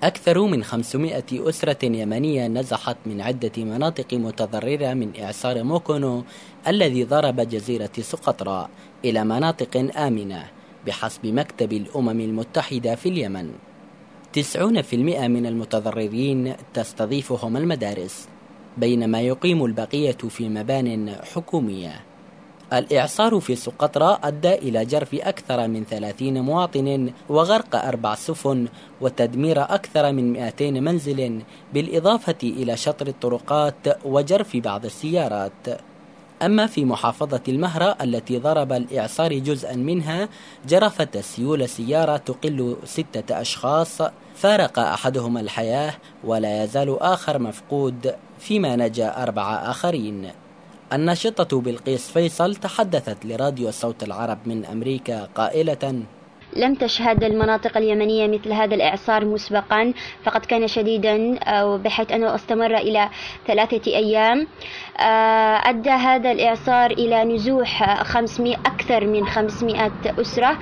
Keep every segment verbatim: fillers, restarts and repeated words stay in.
أكثر من خمسمائة أسرة يمنية نزحت من عدة مناطق متضررة من إعصار موكونو الذي ضرب جزيرة سقطرى إلى مناطق آمنة بحسب مكتب الأمم المتحدة في اليمن. تسعون بالمئة من المتضررين تستضيفهم المدارس، بينما يقيم البقية في مبان حكومية. الإعصار في سقطرى أدى إلى جرف أكثر من ثلاثين مواطن وغرق أربع سفن وتدمير أكثر من مئتين منزل، بالإضافة إلى شطر الطرقات وجرف بعض السيارات. أما في محافظة المهرة التي ضرب الإعصار جزءا منها، جرفت السيول سيارة تقل ستة أشخاص، فارق أحدهم الحياة ولا يزال آخر مفقود، فيما نجا أربعة آخرين. الناشطة بلقيس فيصل تحدثت لراديو صوت العرب من أمريكا قائلة: لم تشهد المناطق اليمنية مثل هذا الإعصار مسبقا، فقد كان شديدا بحيث أنه استمر إلى ثلاثة أيام. أدى هذا الإعصار إلى نزوح خمسمائة أكثر من خمسمائة أسرة،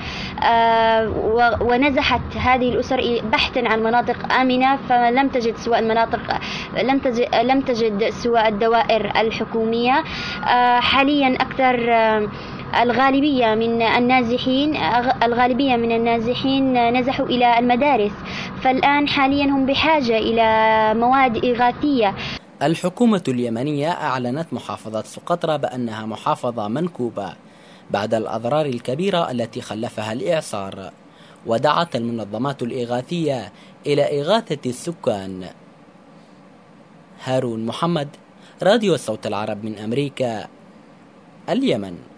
ونزحت هذه الأسر بحثا عن مناطق آمنة، فلم تجد سوى المناطق لم تجد لم تجد سوى الدوائر الحكومية. حاليا أكثر الغالبية من النازحين الغالبية من النازحين نزحوا إلى المدارس، فالآن حاليا هم بحاجة إلى مواد إغاثية. الحكومة اليمنية أعلنت محافظة سقطرى بأنها محافظة منكوبة بعد الأضرار الكبيرة التي خلفها الإعصار، ودعت المنظمات الإغاثية إلى إغاثة السكان. هارون محمد، راديو صوت العرب من أمريكا، اليمن.